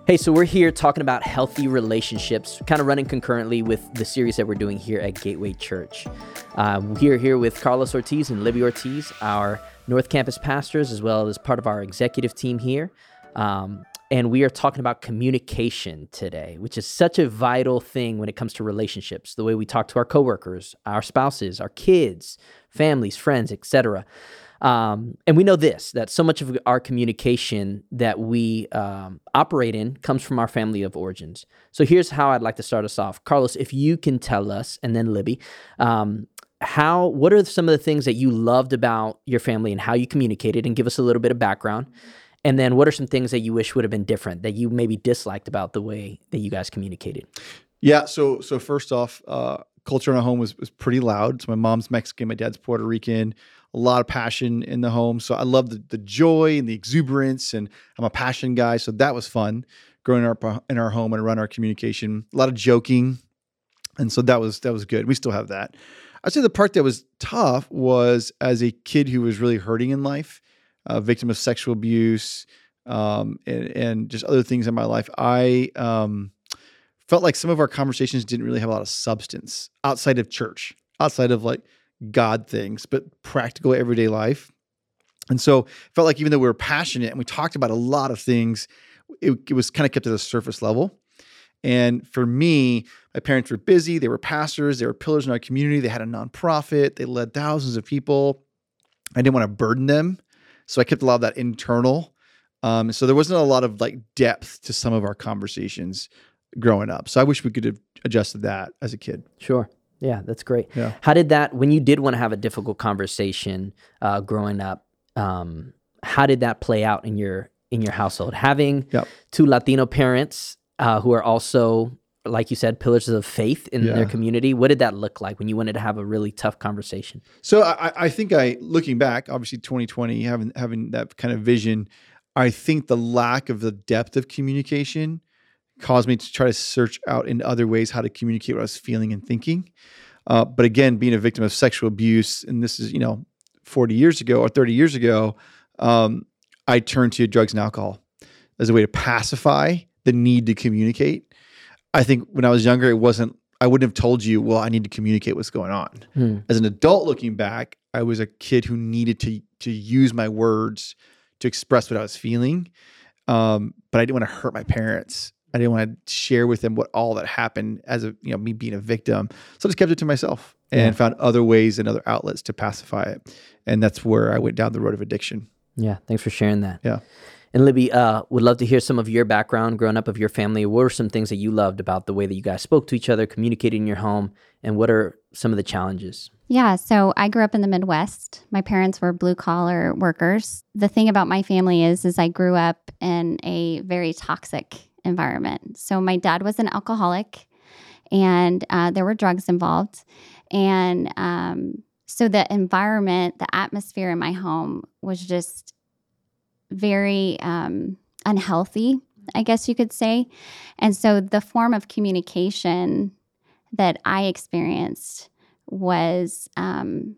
Hey, so we're here talking about healthy relationships, kind of running concurrently with the series that we're doing here at Gateway Church. We're here with Carlos Ortiz and Libby Ortiz, our North Campus pastors, as well as part of our executive team here. And we are talking about communication today, which is such a vital thing when it comes to relationships, the way we talk to our coworkers, our spouses, our kids, families, friends, etc. And we know that so much of our communication that we operate in comes from our family of origins. So here's how I'd like to start us off. Carlos, if you can tell us, and then Libby, what are some of the things that you loved about your family and how you communicated, and give us a little bit of background. And then what are some things that you wish would have been different, that you maybe disliked about the way that you guys communicated? Yeah. So first off, culture in our home was pretty loud. So my mom's Mexican, my dad's Puerto Rican, a lot of passion in the home. So I love the joy and the exuberance, and I'm a passion guy. So that was fun growing up in our home and around our communication, a lot of joking. And so that was good. We still have that. I'd say the part that was tough was as a kid who was really hurting in life, a victim of sexual abuse, and just other things in my life. I felt like some of our conversations didn't really have a lot of substance outside of church, outside of like God things, but practical everyday life. And so felt like even though we were passionate and we talked about a lot of things, it was kind of kept at a surface level. And for me, my parents were busy. They were pastors. They were pillars in our community. They had a nonprofit. They led thousands of people. I didn't want to burden them. So I kept a lot of that internal. So there wasn't a lot of like depth to some of our conversations growing up. So I wish we could have adjusted that as a kid. Sure. Yeah, that's great. Yeah. How did that, when you did want to have a difficult conversation growing up, how did that play out in your household? Having two Latino parents who are also, like you said, pillars of faith in their community, what did that look like when you wanted to have a really tough conversation? So I think looking back, obviously 2020, having that kind of vision, I think the lack of the depth of communication caused me to try to search out in other ways how to communicate what I was feeling and thinking. But again, being a victim of sexual abuse, and this is, 40 years ago or 30 years ago, I turned to drugs and alcohol as a way to pacify the need to communicate. I think when I was younger, I wouldn't have told you, well, I need to communicate what's going on. As an adult looking back, I was a kid who needed to use my words to express what I was feeling. But I didn't want to hurt my parents. I didn't want to share with them what all that happened as me being a victim. So I just kept it to myself and found other ways and other outlets to pacify it. And that's where I went down the road of addiction. Yeah. Thanks for sharing that. Yeah. And Libby, would love to hear some of your background growing up, of your family. What were some things that you loved about the way that you guys spoke to each other, communicated in your home, and what are some of the challenges? Yeah, so I grew up in the Midwest. My parents were blue-collar workers. The thing about my family is I grew up in a very toxic environment. So my dad was an alcoholic, and there were drugs involved. And so the environment, the atmosphere in my home was just very unhealthy, I guess you could say. And so the form of communication that I experienced was, in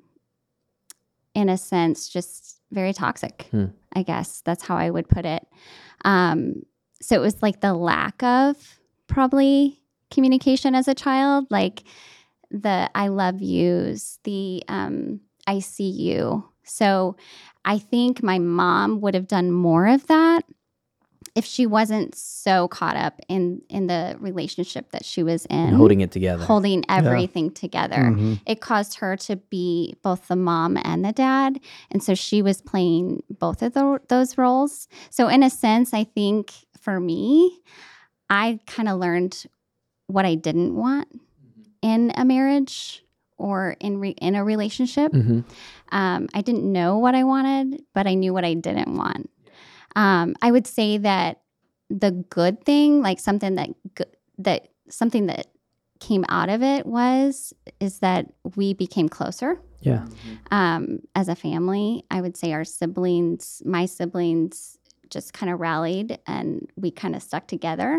a sense, just very toxic, I guess. That's how I would put it. So it was like the lack of probably communication as a child, like the I love yous, the I see you. So I think my mom would have done more of that if she wasn't so caught up in the relationship that she was in. Holding it together. Holding everything together. Mm-hmm. It caused her to be both the mom and the dad. And so she was playing both of those roles. So in a sense, I think for me, I kind of learned what I didn't want in a marriage or in a relationship. Mm-hmm. I didn't know what I wanted, but I knew what I didn't want. I would say that the good thing, like something that came out of it is that we became closer. Yeah. As a family, I would say my siblings just kind of rallied and we kind of stuck together.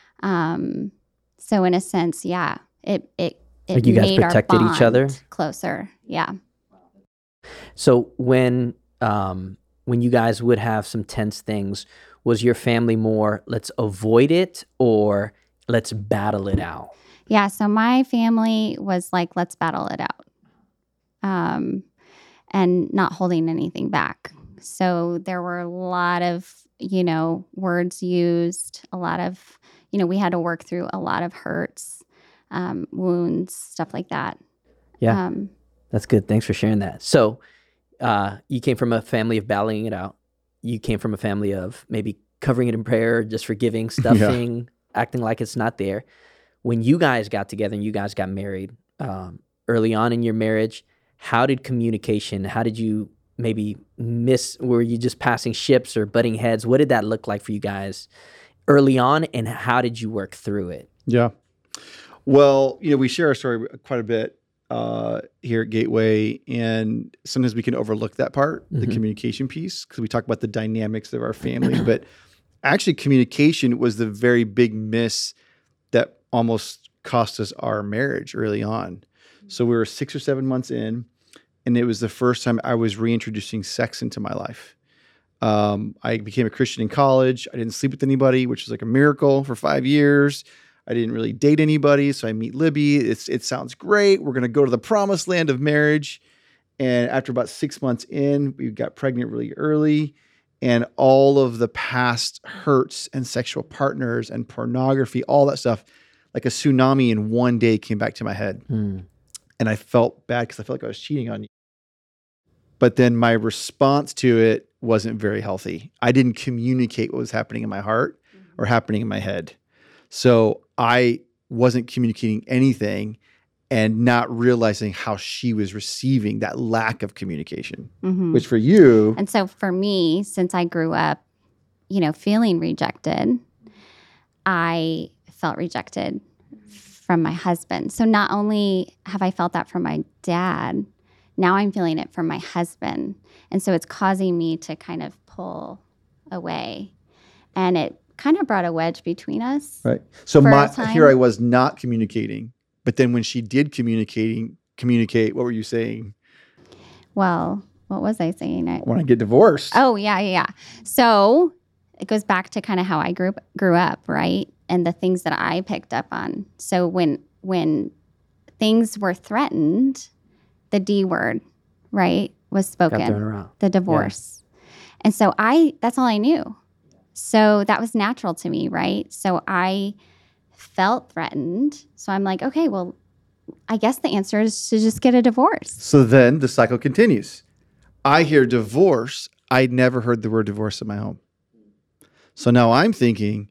So in a sense, yeah, it like you guys made protected our bond each other closer. Yeah. So when you guys would have some tense things, Was your family more, let's avoid it, or let's battle it out? Yeah. So my family was like, let's battle it out, and not holding anything back. So there were a lot of, words used, a lot of, we had to work through a lot of hurts, wounds, stuff like that. Yeah. That's good. Thanks for sharing that. So you came from a family of battling it out. You came from a family of maybe covering it in prayer, just forgiving, stuffing, acting like it's not there. When you guys got together and you guys got married, early on in your marriage, how did you maybe were you just passing ships or butting heads? What did that look like for you guys early on, and how did you work through it? Yeah. Well, we share our story quite a bit here at Gateway, and sometimes we can overlook that part, the communication piece, because we talk about the dynamics of our family. But actually, communication was the very big miss that almost cost us our marriage early on. So we were 6 or 7 months in, and it was the first time I was reintroducing sex into my life. I became a Christian in college. I didn't sleep with anybody, which was like a miracle for 5 years. I didn't really date anybody. So I meet Libby. It sounds great. We're going to go to the promised land of marriage. And after about 6 months in, we got pregnant really early. And all of the past hurts and sexual partners and pornography, all that stuff, like a tsunami in one day came back to my head. And I felt bad because I felt like I was cheating on you. But then my response to it wasn't very healthy. I didn't communicate what was happening in my heart or happening in my head. So I wasn't communicating anything and not realizing how she was receiving that lack of communication, which for you. And so for me, since I grew up, feeling rejected, I felt rejected from my husband. So not only have I felt that from my dad, now I'm feeling it from my husband. And so it's causing me to kind of pull away. And it kind of brought a wedge between us. Right. So here I was not communicating. But then when she did communicate, what were you saying? Well, what was I saying? I want to get divorced. Oh, yeah. So it goes back to kind of how I grew up, right? And the things that I picked up on. So when things were threatened, the D word, right, was spoken, the divorce. Yeah. And so that's all I knew. So that was natural to me, right? So I felt threatened. So I'm like, okay, well, I guess the answer is to just get a divorce. So then the cycle continues. I hear divorce. I'd never heard the word divorce in my home. So now I'm thinking,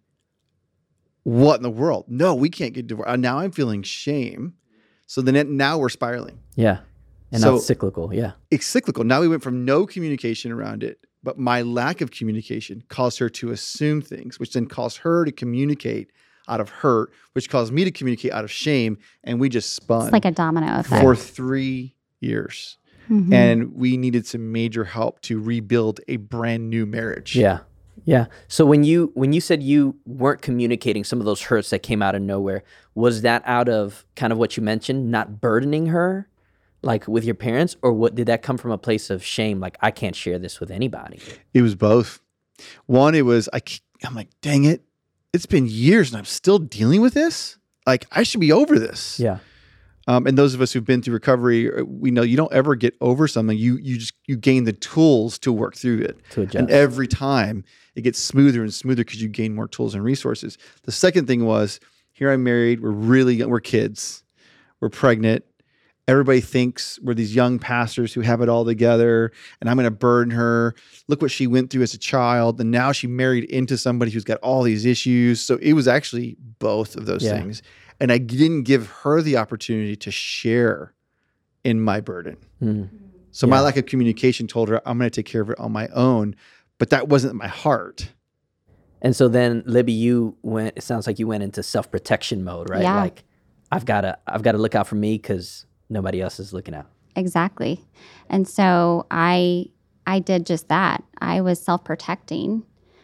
what in the world? No, we can't get divorced. Now I'm feeling shame. So then now we're spiraling. Yeah. And so, now it's cyclical. Yeah. It's cyclical. Now we went from no communication around it, but my lack of communication caused her to assume things, which then caused her to communicate out of hurt, which caused me to communicate out of shame. And we just spun. It's like a domino effect. For 3 years. And we needed some major help to rebuild a brand new marriage. Yeah. Yeah. So when you said you weren't communicating some of those hurts that came out of nowhere, was that out of kind of what you mentioned, not burdening her, like with your parents, or what did that come from a place of shame? Like, I can't share this with anybody. It was both. One, it was, I'm like, dang it. It's been years and I'm still dealing with this. Like, I should be over this. Yeah. And those of us who've been through recovery, we know you don't ever get over something. You gain the tools to work through it. To adjust. And every time it gets smoother and smoother because you gain more tools and resources. The second thing was, here I'm married. We're really young. We're kids. We're pregnant. Everybody thinks we're these young pastors who have it all together, and I'm going to burden her. Look what she went through as a child, and now she married into somebody who's got all these issues. So it was actually both of those things. And I didn't give her the opportunity to share in my burden. So my lack of communication told her, I'm going to take care of it on my own. But that wasn't my heart. And so then, Libby, it sounds like you went into self-protection mode, right? Yeah. Like, I've got to look out for me because nobody else is looking out. Exactly. And so I did just that. I was self-protecting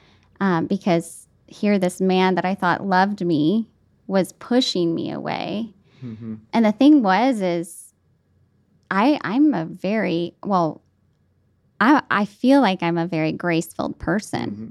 because here this man that I thought loved me was pushing me away. And the thing is I'm a very, I feel like I'm a very grace-filled person,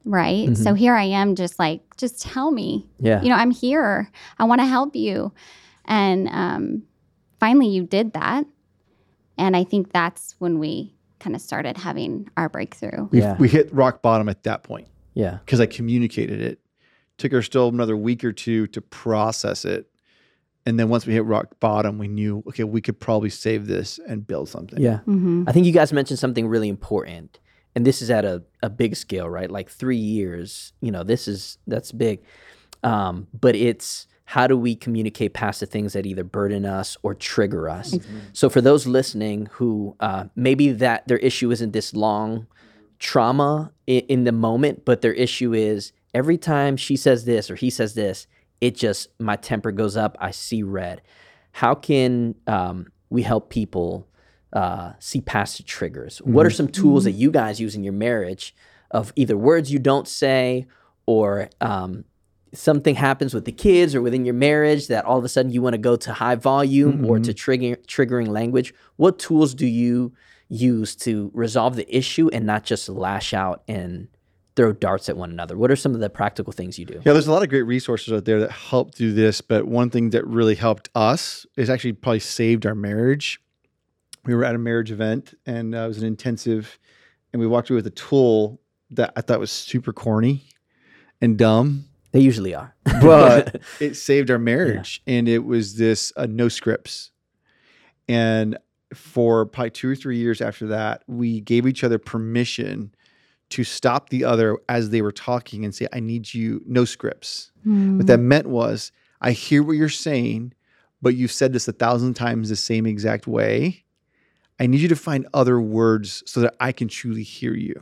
right? So here I am just tell me. Yeah. I'm here. I want to help you. And finally you did that. And I think that's when we kind of started having our breakthrough. We hit rock bottom at that point. Yeah. Because I communicated it. Took her still another week or two to process it. And then once we hit rock bottom, we knew, okay, we could probably save this and build something. Yeah. Mm-hmm. I think you guys mentioned something really important. And this is at a big scale, right? Like 3 years, that's big. But it's how do we communicate past the things that either burden us or trigger us? Mm-hmm. So for those listening who maybe that their issue isn't this long trauma in the moment, but their issue is every time she says this or he says this, my temper goes up, I see red. How can we help people see past the triggers? What are some tools that you guys use in your marriage of either words you don't say or something happens with the kids or within your marriage that all of a sudden you want to go to high volume or to triggering language? What tools do you use to resolve the issue and not just lash out and throw darts at one another? What are some of the practical things you do? Yeah, there's a lot of great resources out there that help do this, but one thing that really helped us is actually probably saved our marriage. We were at a marriage event and it was an intensive, and we walked away with a tool that I thought was super corny and dumb. They usually are. But it saved our marriage. Yeah. And it was this no scripts. And for probably 2 or 3 years after that, we gave each other permission to stop the other as they were talking and say, I need you, no scripts. What that meant was, I hear what you're saying, but you've said this 1,000 times the same exact way. I need you to find other words so that I can truly hear you.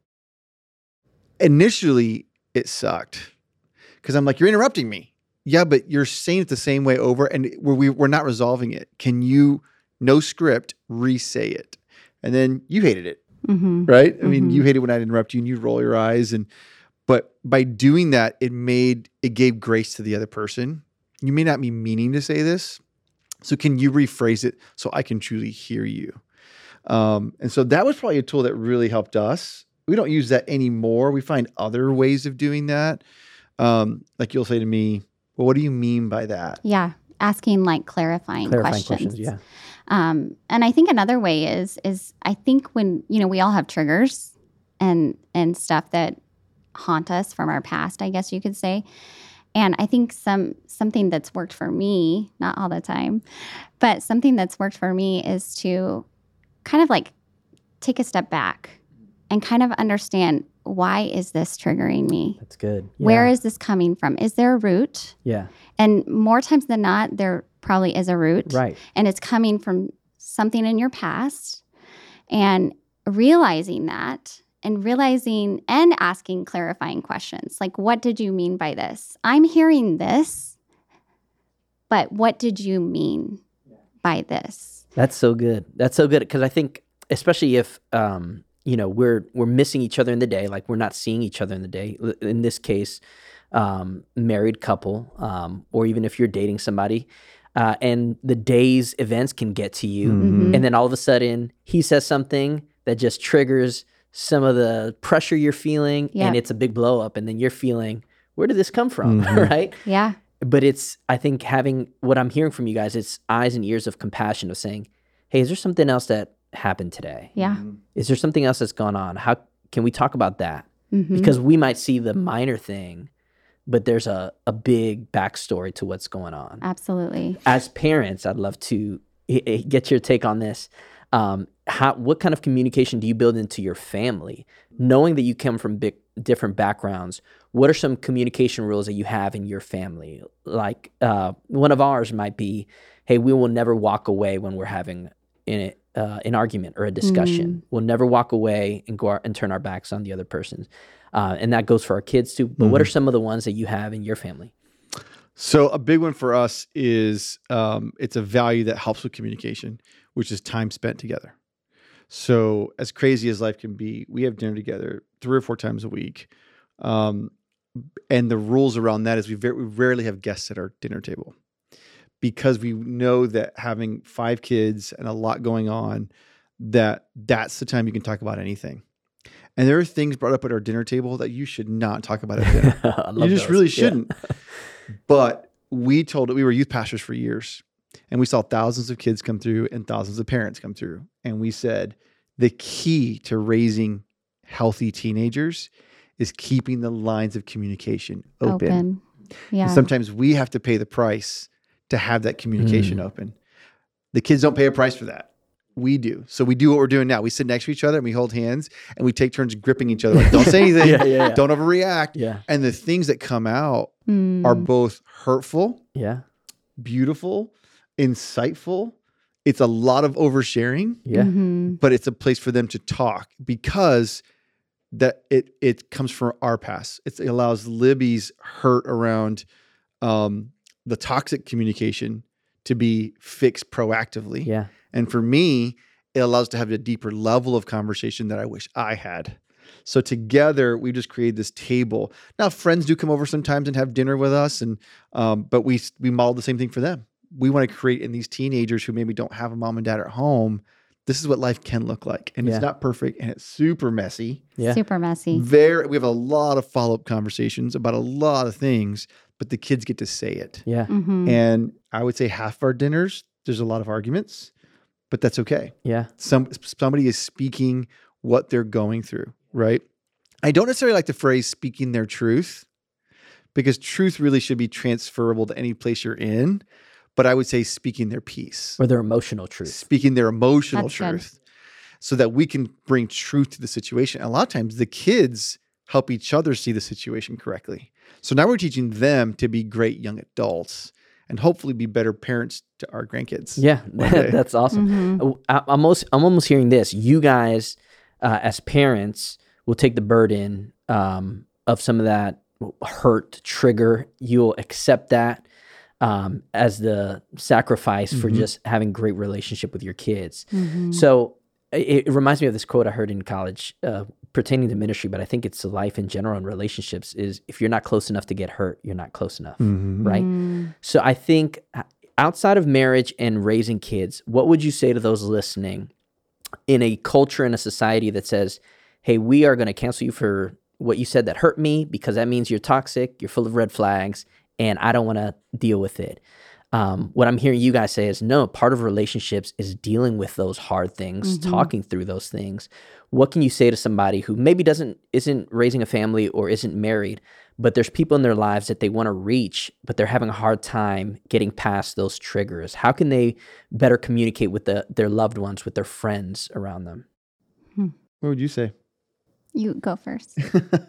Initially, it sucked because I'm like, you're interrupting me. Yeah, but you're saying it the same way over and we're not resolving it. Can you, no script, re-say it? And then you hated it. Mm-hmm. Right? I mean, you hate it when I'd interrupt you and you'd roll your eyes. But by doing that, it gave grace to the other person. You may not be meaning to say this. So can you rephrase it so I can truly hear you? And so that was probably a tool that really helped us. We don't use that anymore. We find other ways of doing that. Like you'll say to me, well, what do you mean by that? Yeah. Asking clarifying questions. Yeah. And I think another way is I think when, we all have triggers and stuff that haunt us from our past, I guess you could say. And I think something that's worked for me, not all the time, but something that's worked for me is to kind of take a step back and kind of understand, why is this triggering me? That's good. Yeah. Where is this coming from? Is there a root? Yeah. And more times than not, there probably is a root. Right. And it's coming from something in your past. And realizing that and asking clarifying questions. Like, what did you mean by this? I'm hearing this, but what did you mean by this? That's so good. That's so good. Because I think, especially if, we're missing each other in the day, like we're not seeing each other in the day. In this case, married couple, or even if you're dating somebody, and the day's events can get to you. Mm-hmm. And then all of a sudden he says something that just triggers some of the pressure you're feeling, and it's a big blow up. And then you're feeling, where did this come from? Right? Yeah. But I think having what I'm hearing from you guys, it's eyes and ears of compassion of saying, hey, is there something else that happened today? Yeah. Is there something else that's gone on? How can we talk about that? Mm-hmm. Because we might see the minor thing, but there's a big backstory to what's going on. Absolutely. As parents, I'd love to get your take on this. What kind of communication do you build into your family? Knowing that you come from different backgrounds, what are some communication rules that you have in your family? Like one of ours might be, hey, we will never walk away when we're having an argument or a discussion. We'll never walk away and go and turn our backs on the other person. And that goes for our kids too. But what are some of the ones that you have in your family? So a big one for us is it's a value that helps with communication, which is time spent together. So as crazy as life can be, we have dinner together 3 or 4 times a week. And the rules around that is we rarely have guests at our dinner table, because we know that having 5 kids and a lot going on, that's the time you can talk about anything. And there are things brought up at our dinner table that you should not talk about at dinner. I You love just those. really Yeah. shouldn't. But we were youth pastors for years, and we saw thousands of kids come through and thousands of parents come through. And we said, the key to raising healthy teenagers is keeping the lines of communication open. Yeah. And sometimes we have to pay the price to have that communication open. The kids don't pay a price for that. We do. So we do what we're doing now. We sit next to each other and we hold hands and we take turns gripping each other. Like, don't say anything. Yeah. Don't overreact. Yeah. And the things that come out Mm. are both hurtful, Yeah. beautiful, insightful. It's a lot of oversharing, Yeah. Mhm. but it's a place for them to talk because that it comes from our past. It allows Libby's hurt around the toxic communication to be fixed proactively. Yeah. And for me, it allows to have a deeper level of conversation that I wish I had. So together, we just created this table. Now, friends do come over sometimes and have dinner with us, and but we model the same thing for them. We want to create in these teenagers who maybe don't have a mom and dad at home. This is what life can look like, and Yeah. it's not perfect, and it's super messy. Yeah. Super messy. We have a lot of follow-up conversations about a lot of things, but the kids get to say it. Yeah. Mhm. And I would say half of our dinners, there's a lot of arguments, but that's okay. Yeah. Somebody is speaking what they're going through, right? I don't necessarily like the phrase speaking their truth because truth really should be transferable to any place you're in. But I would say speaking their peace, Or their emotional truth. speaking their emotional That's good. truth so that we can bring truth to the situation. And a lot of times the kids help each other see the situation correctly. So now we're teaching them to be great young adults and hopefully be better parents to our grandkids. Yeah. one day. That's awesome. Mhm. I'm almost hearing this. You guys, as parents, will take the burden of some of that hurt trigger. You'll accept that as the sacrifice for just having great relationship with your kids. Mhm. So it reminds me of this quote I heard in college pertaining to ministry, but I think it's to life in general and relationships is if you're not close enough to get hurt, you're not close enough, right? Mm. So I think outside of marriage and raising kids, what would you say to those listening in a culture and a society that says, hey, we are going to cancel you for what you said that hurt me because that means you're toxic, you're full of red flags, and I don't want to deal with it. What I'm hearing you guys say is no, part of relationships is dealing with those hard things, talking through those things. What can you say to somebody who maybe isn't raising a family or isn't married, but there's people in their lives that they want to reach, but they're having a hard time getting past those triggers? How can they better communicate with their loved ones, with their friends around them? What would you say? You go first.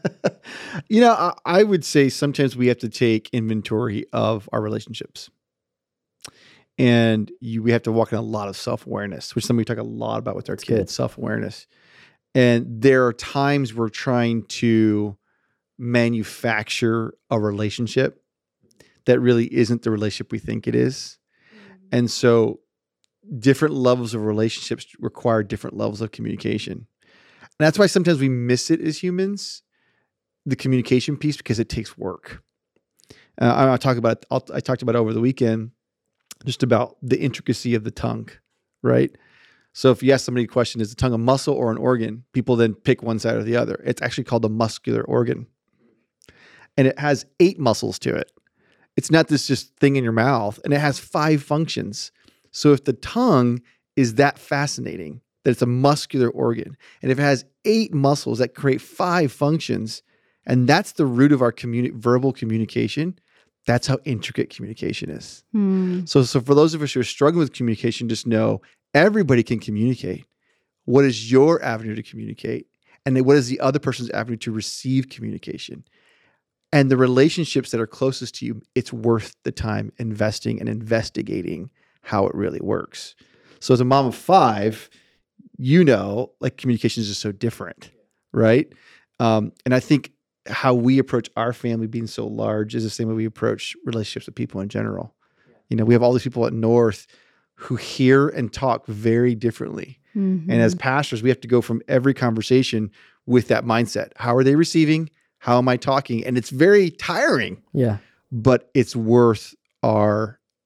I would say sometimes we have to take inventory of our relationships. And we have to walk in a lot of self-awareness, which is something we talk a lot about with our kids, good. self-awareness. And there are times we're trying to manufacture a relationship that really isn't the relationship we think it is. And so different levels of relationships require different levels of communication. And that's why sometimes we miss it as humans, the communication piece, because it takes work. I talked about over the weekend just about the intricacy of the tongue, right? So if you ask somebody a question, is the tongue a muscle or an organ? People then pick one side or the other. It's actually called a muscular organ. And it has 8 muscles to it. It's not this just thing in your mouth. And it has 5 functions. So if the tongue is that fascinating, that it's a muscular organ, and if it has 8 muscles that create 5 functions, and that's the root of our verbal communication, that's how intricate communication is. Mm. So for those of us who are struggling with communication, just know everybody can communicate. What is your avenue to communicate? And then what is the other person's avenue to receive communication? And the relationships that are closest to you, it's worth the time investing and investigating how it really works. So as a mom of 5, communication is just so different, right? And I think how we approach our family being so large is the same way we approach relationships with people in general. We have all these people at North who hear and talk very differently. Mhm. And as pastors, we have to go from every conversation with that mindset. How are they receiving? How am I talking? And it's very tiring, Yeah. but it's worth our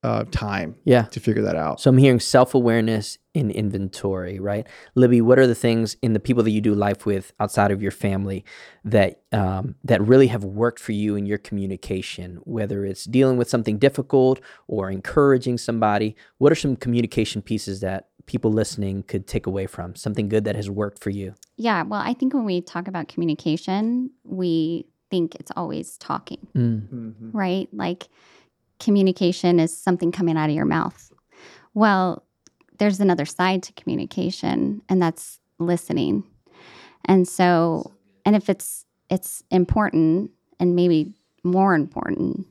time Yeah. to figure that out. So I'm hearing self-awareness in inventory, right? Libby, what are the things in the people that you do life with outside of your family that that really have worked for you in your communication, whether it's dealing with something difficult or encouraging somebody? What are some communication pieces that people listening could take away from? Something good that has worked for you? Yeah, well, I think when we talk about communication, we think it's always talking, right? Like communication is something coming out of your mouth. Well, there's another side to communication, and that's listening. And so, and if it's important and maybe more important,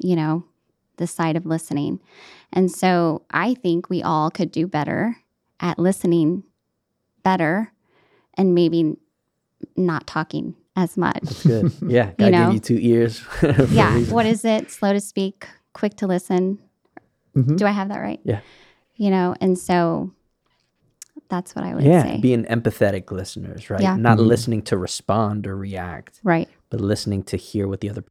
the side of listening. And so I think we all could do better at listening better and maybe not talking as much. That's good. Yeah. God gave you 2 ears. Yeah. What is it? Slow to speak, quick to listen. Do I have that right? Yeah. And so that's what I would say. Being empathetic listeners, right? Yeah. Not listening to respond or react, Right. but listening to hear what the other.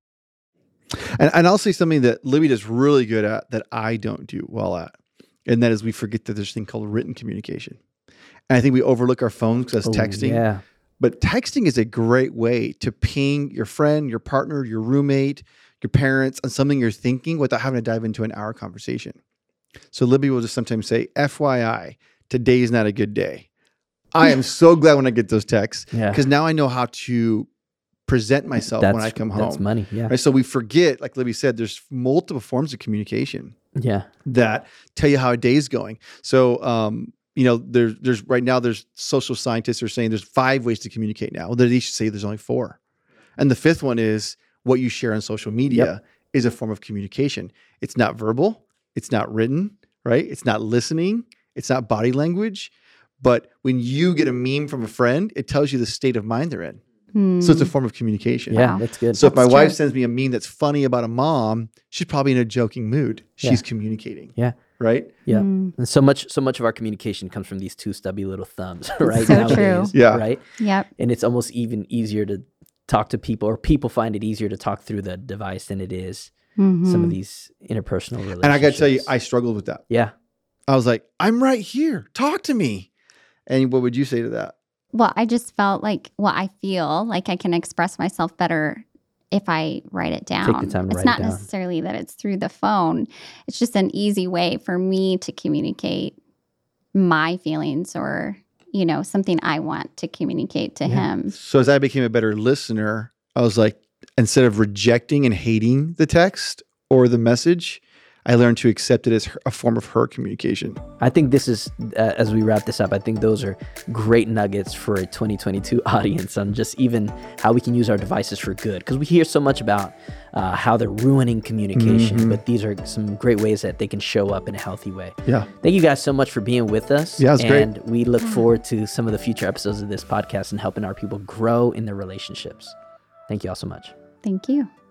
And I'll say something that Libby does really good at that I don't do well at. And that is we forget that there's a thing called written communication. And I think we overlook our phones because that's texting. Yeah. But texting is a great way to ping your friend, your partner, your roommate, your parents on something you're thinking without having to dive into an hour conversation. So Libby will just sometimes say, FYI, today is not a good day. I am so glad when I get those texts because now I know how to present myself when I come home. That's money. Yeah. Right? So we forget, like Libby said, there's multiple forms of communication Yeah. that tell you how a day is going. So, there's right now, there's social scientists are saying there's 5 ways to communicate now. Well, they each say there's only 4. And the 5th one is what you share on social media is a form of communication. It's not verbal. It's not written, right? It's not listening. It's not body language. But when you get a meme from a friend, it tells you the state of mind they're in. So it's a form of communication. Yeah, Wow. that's good. So if my That's wife true. sends me a meme that's funny about a mom, she's probably in a joking mood. She's communicating. Yeah. Right? Yeah. And so much of our communication comes from these 2 stubby little thumbs, right? So true. Yeah. Right. Yep. And it's almost even easier to talk to people, or people find it easier to talk through the device than it is some of these interpersonal relationships. And I got to tell you, I struggled with that. Yeah. I was like, I'm right here. Talk to me. And what would you say to that? Well, I just felt like, I feel like I can express myself better if I write it down. Take the time to it's write not it down. necessarily that it's through the phone. It's just an easy way for me to communicate my feelings or, something I want to communicate to him. So as I became a better listener, I was like, instead of rejecting and hating the text or the message, I learned to accept it as a form of her communication. I think this is, as we wrap this up, I think those are great nuggets for a 2022 audience on just even how we can use our devices for good. Because we hear so much about how they're ruining communication, but these are some great ways that they can show up in a healthy way. Yeah. Thank you guys so much for being with us. Yeah, it's great. And we look forward to some of the future episodes of this podcast and helping our people grow in their relationships. Thank you all so much. Thank you.